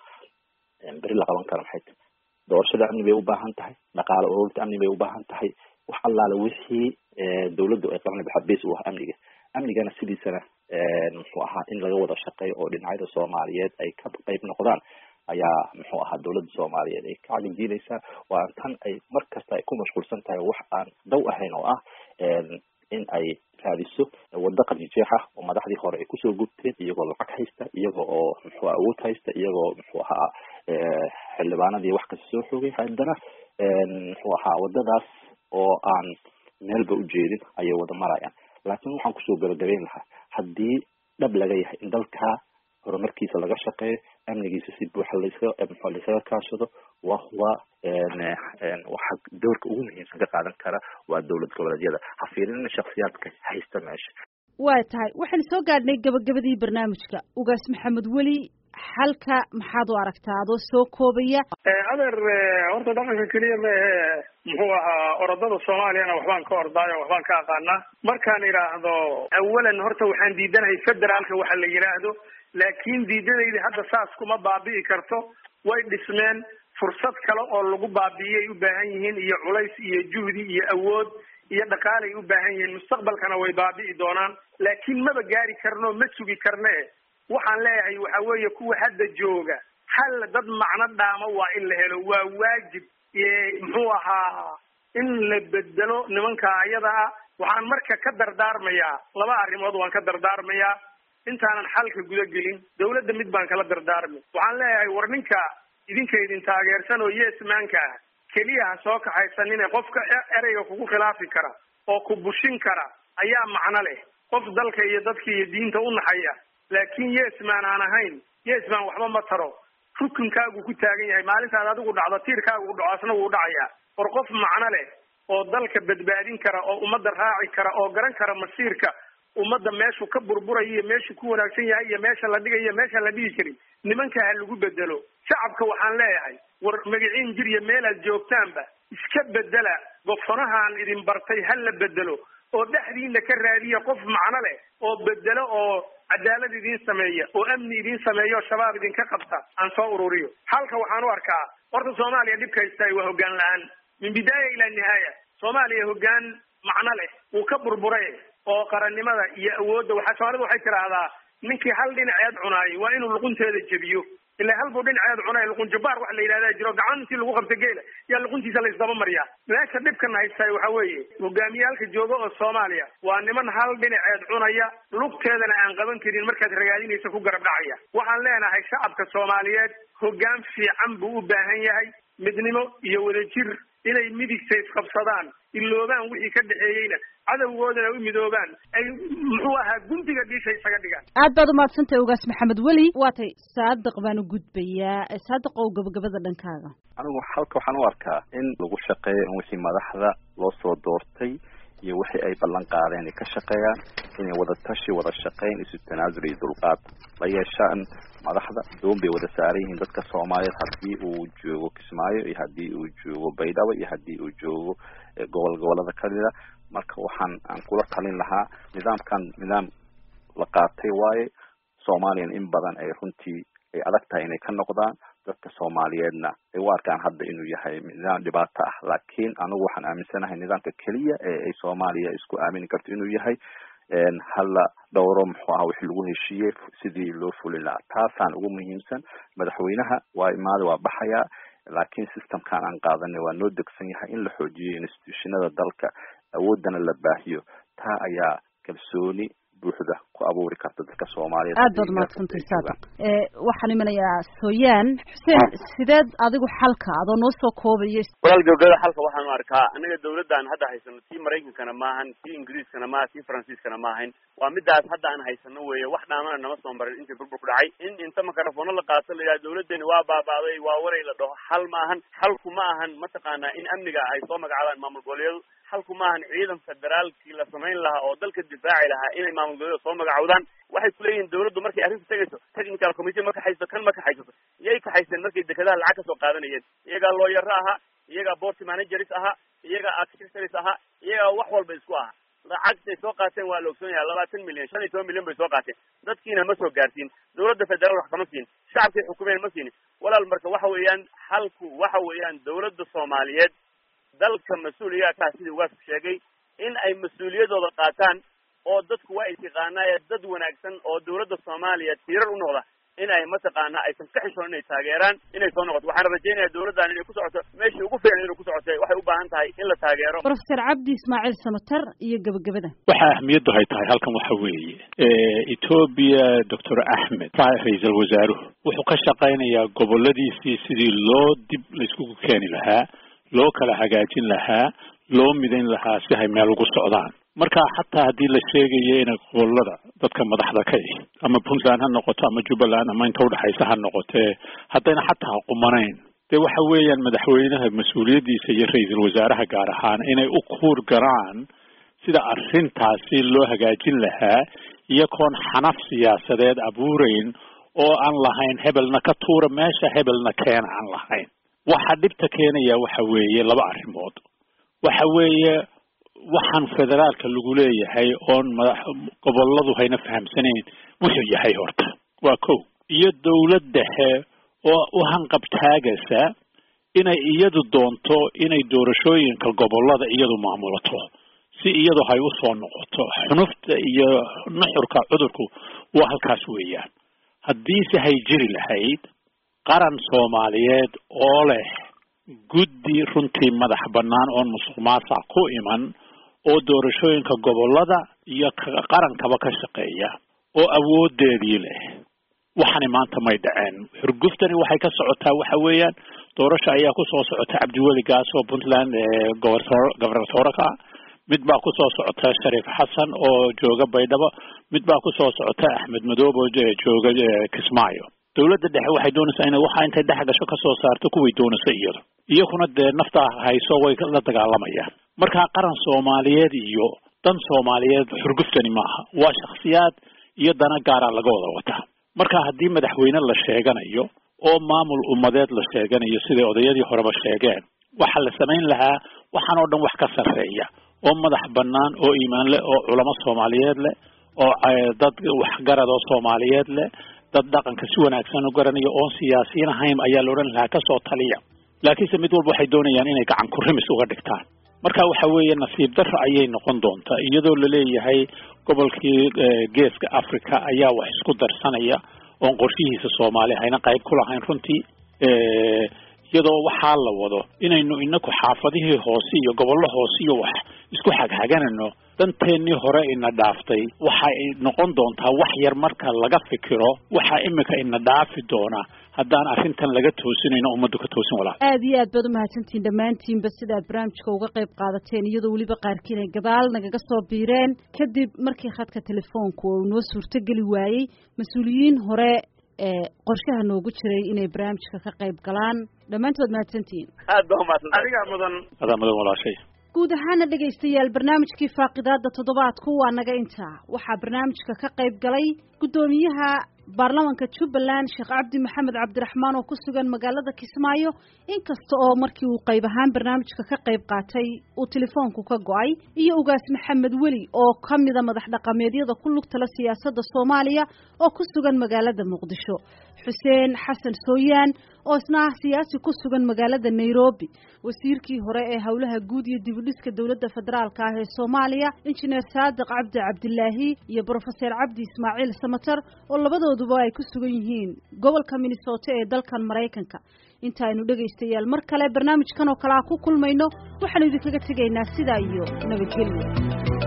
S12: bari la qaban karo maxay doorashada amni bay u baahan tahay dhaqaale ururinta amni bay u baahan tahay wax allaala wixii dawladdu ay qaban lahayd base u ah amnigana sidiisana muxuu ahaa in laga wada shaqeeyo oo dhinacyada Soomaaliyeed ay ka qayb noqdaan ayaa muxuu ahaa dawladda Soomaaliyeed ay ka cajiinaysaa waa tan ay markasta ay ku mashquulsan tahay wax aan daw ahayn oo ah in ay raadiso wada qadijeexa oo madaxdii hore ay kusoo gubteen iyagoo lacag haysta iyagoo oo muxuu awood haysta iyagoo muxuu ahaa xildhibaanadii wax kasta soo xoogay haddana muxuu ahaa wadadaas oo aan meelba u jeedin ayay wada marayaan laakiin waxaan kusoo gabagabeyn lahaa haddii dhab laga yahay in dalka horumarkiisa laga shaqeeyo amnigiisa si buuxa laysaga kaashado waxa doorka ugu muhiimsan ka qaadan kara waa dawlad goboleedyada ha fiirinin shakhsiyaadka haysta meesha
S1: waa tahay waxaan soo gaadhnay gabagabadii barnaamijka ugaas maxamed weli xalka maxaad u aragtaa adoo soo koobaya
S9: adeer horta dhaqanka keliya maahe muxuu ahaa orodada soomaaliyana waxbaan ka ordaayo waxbaan ka aqaanaa markaan idhaahdo awalan horta waxaan diidanahay federaalka waxa la yidhaahdo laakiin diidadayda hadda saas kuma baabi'i karto way dhismeen fursad kale oo lagu baabi'iyay u baahan yihiin iyo culays iyo juhdi iyo awood iyo dhaqaalay u baahan yihiin mustaqbalkana way baabi'i doonaan laakiin maba gaari karno ma sugi karne waxaan leeyahay waxa weeye kuwa hadda jooga hal dad macno dhaama waa in la helo waa waajib muxuu ahaa in la bedelo nimanka ayada ah waxaan marka ka dardaarmayaa laba arrimood waan ka dardaarmayaa intaanan xalka guda gelin dawladda mid baan kala dardaarmay waxaan leeyahay war ninka idin taageersan oo yeesmaanka ah keliya ha soo kaxaysanine qofka ereyga kugu khilaafi kara oo ku bushin kara ayaa macno leh qof dalka iyo dadka iyo diinta u naxaya laakiin yeesmaan aan ahayn yeesmaan waxba ma taro rukunkaagu ku taagan yahay maalintaad adigu dhacdo tiirkaagu u dhaco asna wuu dhacaya war qof macno leh oo dalka badbaadin kara oo ummadda raaci kara oo garan kara masiirka ummadda meeshuu ka burburaya iyo meeshuu ku wanaagsan yahay iyo meesha la dhigay iyo meesha la dhigi karin nimanka ha lagu bedelo shacabka waxaan leeyahay war magaciin jir iyo meel aad joogtaanba iska bedela gofanahaan idin bartay ha la bedelo oo dhexdiina ka raadiya qof macno leh oo bedelo oo cadaalad idin sameeya oo amni idin sameeya oo shabaab idinka qabta aan soo ururiyo halka waxaan u arkaa horta Soomaaliya dhibka haystay waa hoggaan la'aan min bidaaya ila nihaaya Soomaaliya hoggaan macno leh uu ka burburay oo qarannimada iyo awoodda waxa Soomaalidu waxay tiraahdaa ninkii hal dhinaceed cunaay waa inuu luqunteeda jabiyo ilaa hal buu dhinaceed cunaay luqun jabaar wax la yiraahdaa jiro gacantii lagu qabta geela yaa luquntiisa la isdaba mariyaa meesha dhibkan haystay waxa weeye hogaamiyaalka jooga oo Soomaaliya waa niman hal dhinaceed cunaya lugteedana aan qaban karin markaad ragaadinaysa ku garab dhacaya waxaan leenahay shacabka Soomaaliyeed hoggaan fiican buu u baahan yahay midnimo iyo wadajir inay midigta isqabsadaan iloobaan wixii ka dhaxeeyayna cadawgoodana u midoobaan ay muxuu ahaa guntiga dhiisha isaga dhigaan
S1: aad baad u mahadsantahay ugaas maxamed weli waatay saadiq baan u gudbayaa saadiq oo gabagabada dhankaaga
S12: anigu halka waxaan u arkaa in lagu shaqeeyo in wixii madaxda loo soo doortay iyo wixii ay ballan qaadeen ay ka shaqeeyaan inay wada tashi wada shaqeyn isu tanaasul iyo dulqaad la yeeshaan madaxda doon bay wada saaran yihiin dadka Soomaaliyeed haddii uu joogo Kismaayo iyo haddii uu joogo Baydhabo iyo haddii uu joogo gobolada kale marka waxaan kula talin lahaa nidaam la qaatay waaye Soomaaliyan in badan ay runtii ay adag tahay inay ka noqdaan dadka Soomaaliyeedna ay u arkaan hadda inuu yahay nidaam dhibaato ah laakiin anigu waxaan aaminsanahay nidaamka kaliya ee ay Soomaaliya isku aamini karto inuu yahay hala dhowro muxuu ahaa wixii lagu heshiiyey sidii loo fulin lahaa taasaan ugu muhiimsan madaxweynaha waa imaada waa baxaya laakiin systemkan aan qaadanay waa noo degsan yahay in la xoojiyo institutionada dalka awoodana la baahiyo taa ayaa kalsooni buuxda ku abuuri karta dadka Soomaaliyeed
S1: aad baad mahadsantahay saadiq waxaan imanayaa Sooyaan Xuseen sideed adigu xalka adoo noo soo koobay
S11: walaal gabadha xalka waxaan arkaa anaga dawladdan hadda haysano tii Mareykankana maahan tii Ingiriiskana maahan tii Faransiiskana maahan waa midaas hadda aan haysano weeye wax dhaamana nama soo marin intii burbur ku dhacay in inta makarafoon la qaato la yiraahdo dawladdeena waa baabaaday waa waray la dhaho xal maahan xalku maahan ma taqaanaa in amniga ay soo magacaabaan maamul goboleedyadu xalku maahan ciidan federaalkii la samayn lahaa oo dalka difaaci lahaa inay maamul goboleedyadu soo magacaawdaan waxay ku leeyihiin dawladdu markay arrinta tagayso technical committee ma kaxayso kan ma kaxayso iyay kaxayseen markay dekedaha lacag ka soo qaadanayeen iyagaa looyaro ahaa iyagaa board managers ahaa iyagaa architects ahaa iyagaa wax walba isku ahaa lacagtay soo qaateen waa la ogsoon yahay 20 milyan 15 milyan bay soo qaateen dadkiina ma soo gaarsiin dawladda federaal wax kama siin shacabkay xukuumeen ma siin walaal marka waxa weeyaan halku waxa weeyaan dawladda Soomaaliyeed dalka mas'uuliyadda ka sidii uga sheegay in ay mas'uuliyadooda qaataan oo dadku waa istiqaanaya dad wanaagsan oo dawladda Soomaaliya tirar u noqda in ay mataqaana aysan ka xishoon inay taageeraan inay soo noqoto waxaan rajaynayaa dawladdan inay ku socoto meeshii ugu fiican inay ku socotay waxay u baahan tahay in la taageero
S1: Professor Cabdi Ismaaciil Samatar iyo gabagabada
S10: waxa ahmiyadu hay tahay halkan waxa weeye Ethiopia Dr. Ahmed ra'iisul wasaaruhu wuxuu ka shaqeynayaa goboladiisii sidii loo dib la isku keeni lahaa loo kala hagaajin lahaa loo midayn lahaa si ay meel ugu socdaan marka xataa hadii la sheegayo in gobolada dadka madaxda ka ah ama Puntland ha noqoto ama Jubbaland ama inta u dhaxaysa ha noqotee haddana xataa qumanayn waxa weeyaan madaxweynaha mas'uuliyadiisa iyo ra'iisul wasaaraha gaar ahaan inay u kuur garaan sida arrintaasi loo hagaajin lahaa iyagoon xanaf siyaasadeed abuurayn oo aan lahayn hebelna ka tuura meesha hebelna keena aan lahayn waxa dhibta keenaya waxa weeye laba arrimood waxa weeye waxaan federaalka lagu leeyahay oo goboladu hayna fahamsaneen wuxuu yahay horta waa kow iyo dawlad dhexe oo u hanqabtaagaysa inay iyadu doonto inay doorashooyinka gobolada iyadu maamulato si iyadu hay u soo noqoto xunufta iyo nuxurka cudurku waa halkaas weeyaan haddii si hay jiri lahayd qaran Soomaaliyeed oo leh guddi runtii madax bannaan oo musuqmaasuq ku iman oo doorashooyinka gobolada iyo qarankaba ka shaqeeya oo awoodeedii leh waxaan maanta may dhaceen xurguftani waxay ka socotaa waxa weeyaan doorasho ayaa ku soo socota Cabdiweli Gaas oo Puntland gobornatoorka mid baa ku soo socota Shariif Xasan oo jooga Baydhabo mid baa ku soo socota Axmed Madoobe oo jooga Kismaayo dawladda dhexe waxay doonaysaa inay waxa intay dhex gasho ka soo saarto kuwii doonaysa iyaguna nafta hayso way la dagaalamayaan marka qaran Soomaaliyeed iyo dan Soomaaliyeed xurguftani maaha waa shakhsiyaad iyo dana gaar ah laga wada wataa marka haddii madaxweyne la sheeganayo oo maamul ummadeed la sheeganayo sida odayadii horeba sheegeen waxa la sameyn lahaa waxaan oo dhan wax ka sarreeya oo madax bannaan oo iimaan leh oo culamo Soomaaliyeed leh oo dad wax garad oo Soomaaliyeed leh dad dhaqanka si wanaagsan u garanayo oo siyaasiyiin ahayn ayaa la oran lahaa ka soo taliya laakiinse mid walba waxay doonayaan inay gacan ku rimis uga dhigtaan marka waxa weeye nasiib darro ayay noqon doontaa iyadoo la leeyahay gobolkii geeska Afrika ayaa wax isku darsanaya oo qorshihiisa Soomaaliya ayna qayb ku lahayn runtii iyadoo waxa la wado inaynu inaku xaafadihii hoose iyo gobollo hoose iyo wax isku xagxaganano danteennii hore ina dhaaftay waxa ay noqon doontaa wax yar marka laga fikiro waxa imika ina dhaafi doona haddaan arrintan laga toosinayno ummaddu ka toosin walaa
S1: aad iyo aad baad u mahadsantihiin dhammaantiinba sidaad barnaamijka uga qayb qaadateen iyadoo weliba qaarkiin ay gadaal nagaga soo biireen kadib markii khadka telefoonku uu noo suurtogeli waayey mas-uuliyiin hore qorshaha noogu jiray inay barnaamijka ka qayb galaan dhammaantood mahadsantihiin
S11: aad baa umahadsan
S9: adigaa mudan
S10: walaashay
S1: guud ahaana dhegaystayaal barnaamijkii faaqidaada toddobaadku waa naga intaa waxaa barnaamijka ka qayb galay guddoomiyaha baarlamaanka Jubbaland Sheekh Cabdi Maxamed Cabdiraxmaan oo ku sugan magaalada Kismaayo inkasta oo markii uu qayb ahaan barnaamijka ka qayb qaatay uu telefoonku ka go'ay iyo ugaas Maxamed Weli oo kamida madax dhaqameedyada ku lugta la siyaasadda Soomaaliya oo ku sugan magaalada Muqdisho Xuseen Xasan Sooyaan oo isna siyaasi ku sugan magaalada Nairobi wasiirkii hore ee hawlaha guud iyo dib u dhiska dawladda federaalka ah ee Soomaaliya Engineer Saadiq Cabdi Cabdilaahi iyo Professor Cabdi Ismaaciil Samatar oo labadooduba ay ku sugan yihiin gobolka Minnesota ee dalkan Mareykanka intaaynu dhagaystayaal mar kale barnaamijkan oo kala ku kulmayno waxaan idinkaga tegaynaa sida iyo nabadgelyo